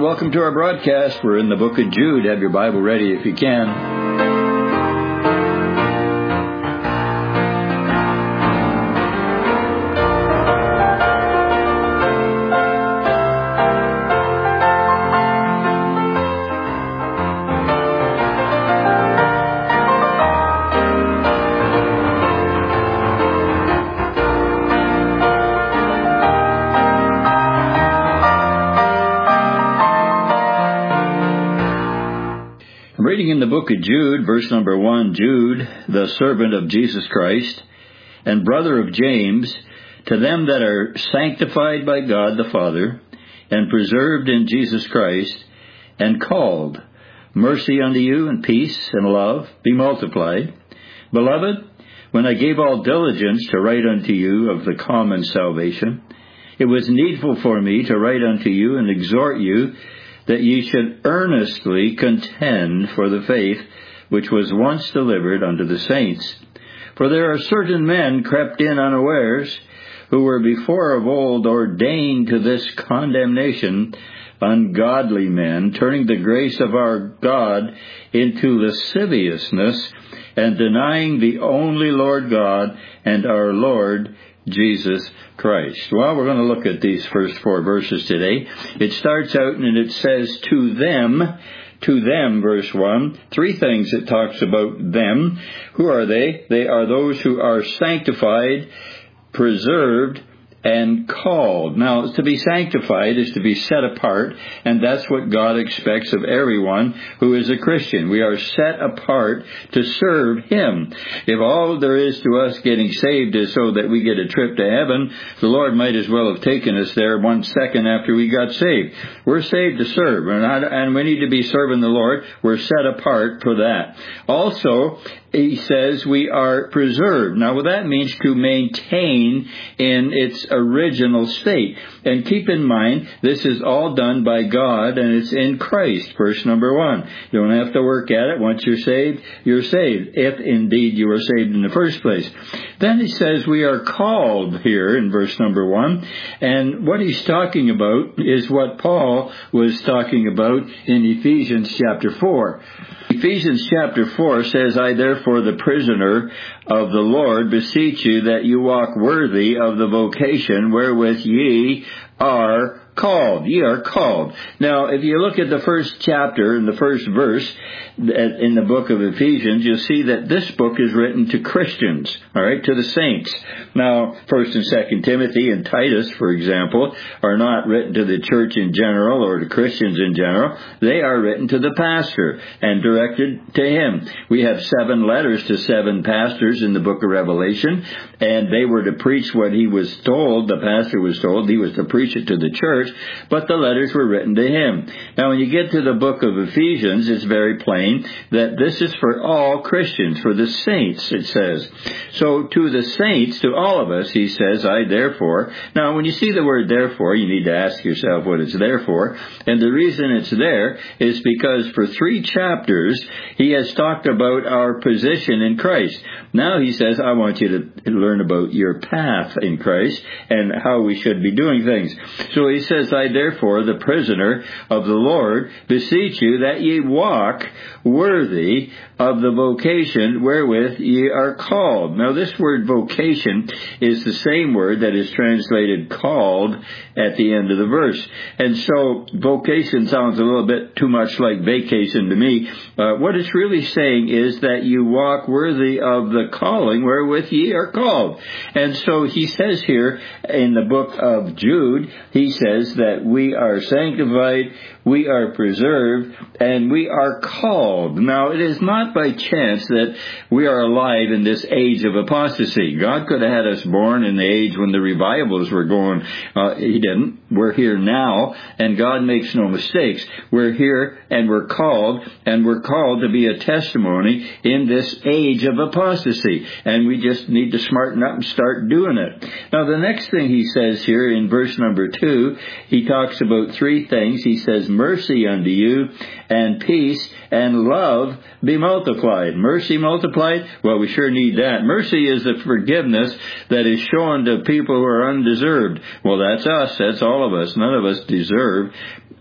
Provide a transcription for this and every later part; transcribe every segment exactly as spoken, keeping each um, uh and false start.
welcome to our broadcast. We're in the book of Jude. Have your Bible ready if you can. Reading in the book of Jude, verse number one, Jude, the servant of Jesus Christ, and brother of James, to them that are sanctified by God the Father, and preserved in Jesus Christ, and called, mercy unto you, and peace, and love, be multiplied. Beloved, when I gave all diligence to write unto you of the common salvation, it was needful for me to write unto you and exhort you that ye should earnestly contend for the faith which was once delivered unto the saints. For there are certain men crept in unawares, who were before of old ordained to this condemnation, ungodly men, turning the grace of our God into lasciviousness, and denying the only Lord God and our Lord Jesus Christ. Well, we're going to look at these first four verses today. It starts out and it says, to them, to them, verse one. Three things it talks about them. Who are they? They are those who are sanctified, preserved, and called. Now, to be sanctified is to be set apart, and that's what God expects of everyone who is a Christian. We are set apart to serve Him. If all there is to us getting saved is so that we get a trip to heaven, the Lord might as well have taken us there one second after we got saved. We're saved to serve, and, I, and we need to be serving the Lord. We're set apart for that. Also, He says we are preserved. Now, what that means to maintain in its original state. And keep in mind, this is all done by God, and it's in Christ, verse number one. You don't have to work at it. Once you're saved, you're saved, if indeed you were saved in the first place. Then he says we are called here in verse number one. And what he's talking about is what Paul was talking about in Ephesians chapter four. Ephesians chapter four says, I therefore, the prisoner of the Lord, beseech you that you walk worthy of the vocation wherewith ye are called. Ye are called. Now, if you look at the first chapter and the first verse in the book of Ephesians, you'll see that this book is written to Christians, all right, to the saints. Now, First and Second Timothy and Titus, for example, are not written to the church in general or to Christians in general. They are written to the pastor and directed to him. We have seven letters to seven pastors in the book of Revelation, and they were to preach what he was told, the pastor was told, he was to preach it to the church, but the letters were written to him. Now, when you get to the book of Ephesians, it's very plain that this is for all Christians, for the saints, it says. So, to the saints, to all of us, he says, I therefore. Now, when you see the word therefore, you need to ask yourself what it's there for. And the reason it's there is because for three chapters, he has talked about our position in Christ. Now he says, I want you to learn about your path in Christ and how we should be doing things. So he says, I therefore, the prisoner of the Lord, beseech you that ye walk worthy of the vocation wherewith ye are called. Now, this word vocation is the same word that is translated called at the end of the verse. And so vocation sounds a little bit too much like vacation to me. Uh, what it's really saying is that you walk worthy of the calling wherewith ye are called. And so he says here in the book of Jude, he says that we are sanctified, we are preserved, and we are called. Now, it is not by chance that we are alive in this age of apostasy. God could have had us born in the age when the revivals were going. Uh, he didn't. We're here now, and God makes no mistakes. We're here, and we're called, and we're called to be a testimony in this age of apostasy. And we just need to smarten up and start doing it. Now, the next thing he says here in verse number two, he talks about three things. He says, mercy unto you, and peace, and love be multiplied. Mercy multiplied? Well, we sure need that. Mercy is the forgiveness that is shown to people who are undeserved. Well, that's us. That's all of us. None of us deserve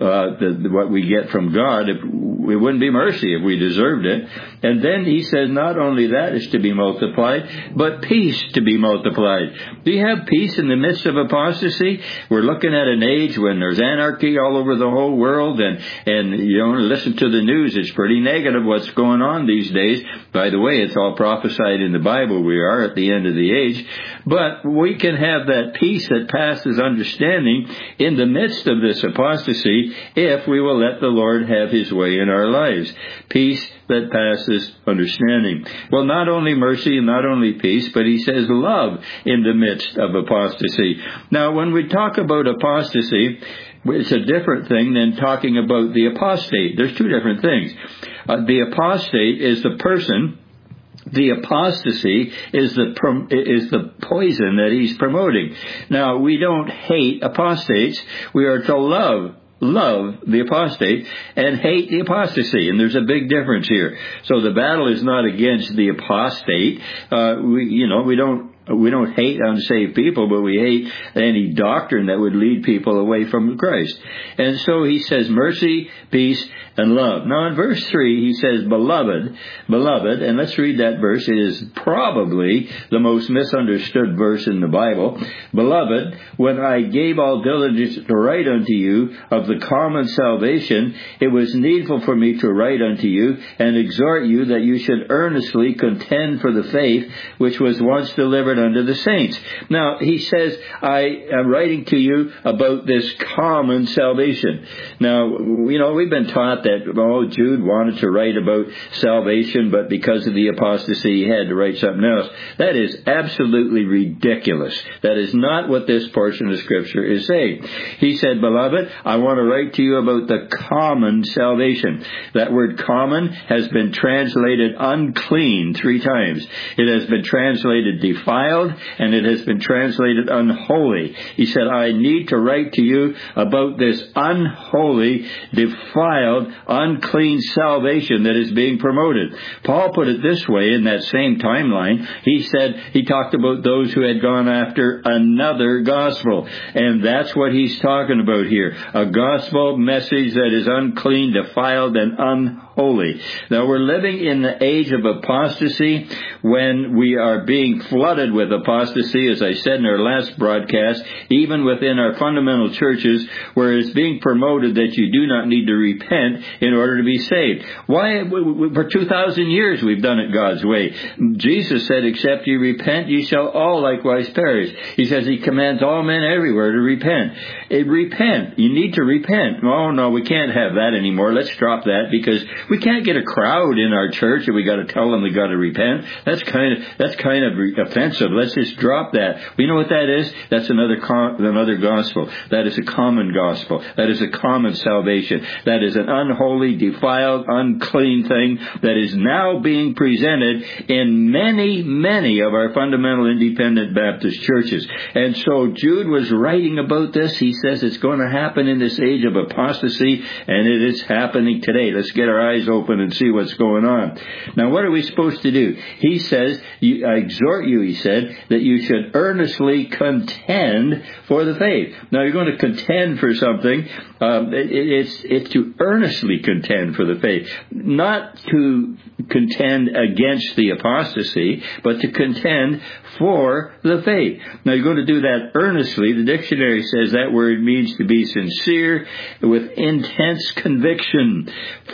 uh, the, what we get from God. If, it wouldn't be mercy if we deserved it. And then he says not only that is to be multiplied, but peace to be multiplied. Do you have peace in the midst of apostasy? We're looking at an age when there's anarchy all over the whole world, and, and you know, listen to the news. It's pretty negative what's going on these days. By the way, it's all prophesied in the Bible. We are at the end of the age. But we can have that peace that passes understanding in the midst of this apostasy if we will let the Lord have his way in our lives. Peace that passes understanding. Well, not only mercy and not only peace, but he says love in the midst of apostasy. Now, when we talk about apostasy, it's a different thing than talking about the apostate. There's two different things. Uh, the apostate is the person. The apostasy is the is the poison that he's promoting. Now, we don't hate apostates. We are to love love the apostate and hate the apostasy, and there's a big difference here. So the battle is not against the apostate. Uh, we, you know, we don't. We don't hate unsaved people, but we hate any doctrine that would lead people away from Christ. And so he says mercy, peace, and love. Now in verse three, he says, beloved, beloved, and let's read that verse. It is probably the most misunderstood verse in the Bible. Beloved, when I gave all diligence to write unto you of the common salvation, it was needful for me to write unto you and exhort you that you should earnestly contend for the faith which was once delivered unto the saints. Now, he says, I am writing to you about this common salvation. Now, you know, we've been taught that, oh, Jude wanted to write about salvation, but because of the apostasy, he had to write something else. That is absolutely ridiculous. That is not what this portion of Scripture is saying. He said, beloved, I want to write to you about the common salvation. That word common has been translated unclean three times. It has been translated defiled, and it has been translated unholy. He said, I need to write to you about this unholy, defiled, unclean salvation that is being promoted. Paul put it this way in that same timeline. He said, he talked about those who had gone after another gospel. And that's what he's talking about here. A gospel message that is unclean, defiled, and unholy. Now, we're living in the age of apostasy when we are being flooded with apostasy, as I said in our last broadcast, even within our fundamental churches, where it's being promoted that you do not need to repent in order to be saved. Why? For two thousand years we've done it God's way. Jesus said, except you repent, ye shall all likewise perish. He says he commands all men everywhere to repent. It, repent. You need to repent. Oh, no, we can't have that anymore. Let's drop that, because we can't get a crowd in our church and we got to tell them they got to repent. That's kind of that's kind of offensive. Let's just drop that. You know what that is? That's another com- another gospel. That is a common gospel. That is a common salvation. That is an unholy, defiled, unclean thing that is now being presented in many, many of our fundamental independent Baptist churches. And so Jude was writing about this. He says it's going to happen in this age of apostasy, and it is happening today. Let's get our eyes open and see what's going on. Now, what are we supposed to do? He says, I exhort you, he said, that you should earnestly contend for the faith. Now, you're going to contend for something. Um, it, it's, it's to earnestly contend for the faith. Not to contend against the apostasy, but to contend for the faith. Now, you're going to do that earnestly. The dictionary says that word means to be sincere with intense conviction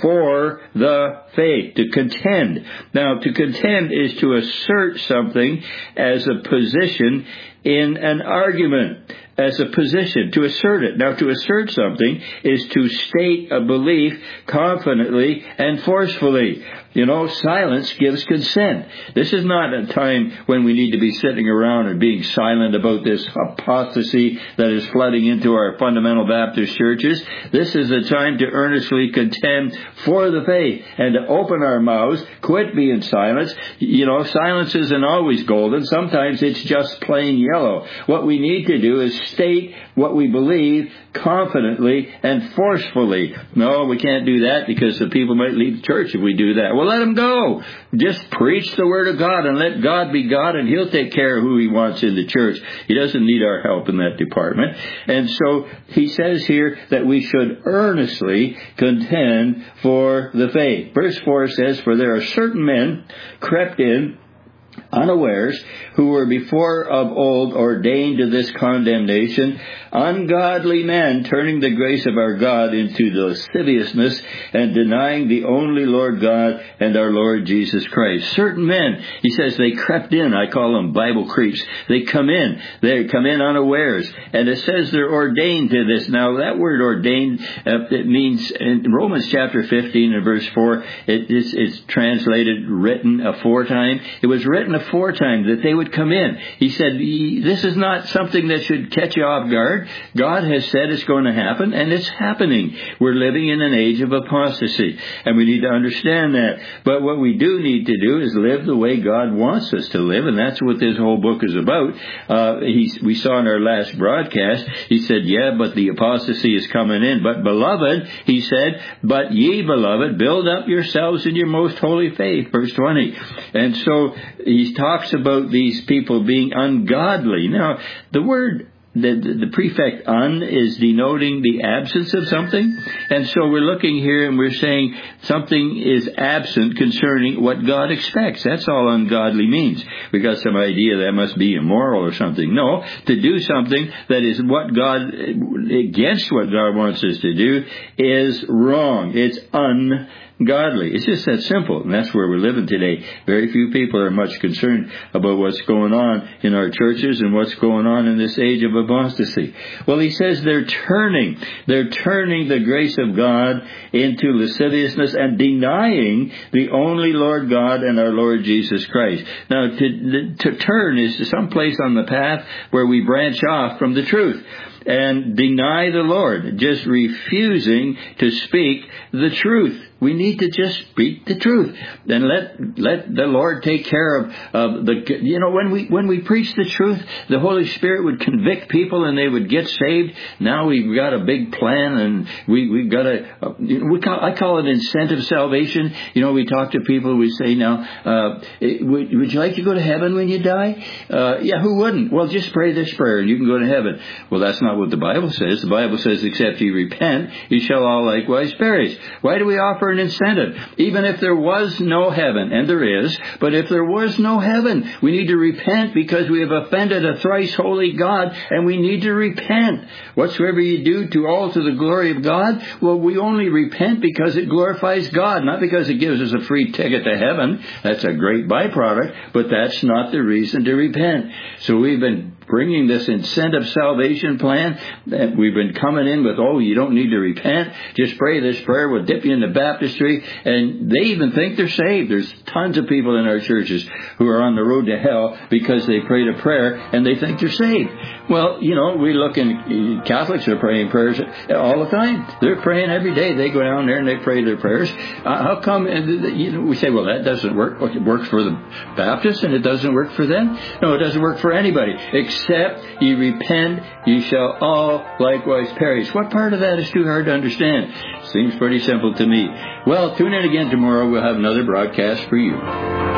for the faith, to contend. Now, to contend is to assert something as a position in an argument, as a position, to assert it. Now, to assert something is to state a belief confidently and forcefully. You know, silence gives consent. This is not a time when we need to be sitting around and being silent about this apostasy that is flooding into our fundamental Baptist churches. This is a time to earnestly contend for the faith and to open our mouths, quit being silent. You know, silence isn't always golden. Sometimes it's just plain yellow. What we need to do is state what we believe confidently and forcefully. No, we can't do that because the people might leave the church if we do that. Well, let them go. Just preach the Word of God and let God be God, and He'll take care of who He wants in the church. He doesn't need our help in that department. And so he says here that we should earnestly contend for the faith. Verse four says, "For there are certain men crept in unawares, who were before of old ordained to this condemnation, ungodly men, turning the grace of our God into lasciviousness and denying the only Lord God and our Lord Jesus Christ." Certain men, he says, they crept in. I call them Bible creeps. They come in. They come in unawares. And it says they're ordained to this. Now, that word ordained, uh, it means, in Romans chapter fifteen and verse four, it is it's translated written aforetime. It was written aforetime that they would come in. He said, this is not something that should catch you off guard. God has said it's going to happen, and it's happening. We're living in an age of apostasy, and we need to understand that. But what we do need to do is live the way God wants us to live, and that's what this whole book is about. Uh, he, we saw in our last broadcast, he said, yeah, but the apostasy is coming in. But beloved, he said, but ye, beloved, build up yourselves in your most holy faith. Verse twenty. And so he talks about these people being ungodly. Now, the word, the, the, the prefix un is denoting the absence of something. And so we're looking here and we're saying something is absent concerning what God expects. That's all ungodly means. We got some idea that must be immoral or something. No, to do something that is what God, against what God wants us to do, is wrong. It's ungodly. Godly. It's just that simple, and that's where we're living today. Very few people are much concerned about what's going on in our churches and what's going on in this age of apostasy. Well, he says they're turning. They're turning the grace of God into lasciviousness and denying the only Lord God and our Lord Jesus Christ. Now, to, to turn is someplace on the path where we branch off from the truth and deny the Lord, just refusing to speak the truth. We need to just speak the truth and let let the Lord take care of, of the, you know, when we when we preach the truth, the Holy Spirit would convict people and they would get saved. Now we've got a big plan, and we, we've got a, uh, we call, I call it incentive salvation. You know, we talk to people, we say, now, uh, would, would you like to go to heaven when you die? Uh, yeah, who wouldn't? Well, just pray this prayer and you can go to heaven. Well, that's not what the Bible says. The Bible says, except ye repent, ye shall all likewise perish. Why do we offer an incentive? Even if there was no heaven, and there is, but if there was no heaven, we need to repent because we have offended a thrice holy God, and we need to repent. Whatsoever you do to all to the glory of God, well, we only repent because it glorifies God, not because it gives us a free ticket to heaven. That's a great byproduct, but that's not the reason to repent. So we've been bringing this incentive salvation plan that we've been coming in with, oh, you don't need to repent. Just pray this prayer. We'll dip you in the baptistry. And they even think they're saved. There's tons of people in our churches who are on the road to hell because they prayed a prayer and they think they're saved. Well, you know, we look in, Catholics are praying prayers all the time. They're praying every day. They go down there and they pray their prayers. Uh, how come, you know, we say, well, that doesn't work. It works for the Baptists and it doesn't work for them? No, it doesn't work for anybody. Except ye repent, ye shall all likewise perish. What part of that is too hard to understand? Seems pretty simple to me. Well, tune in again tomorrow. We'll have another broadcast for you.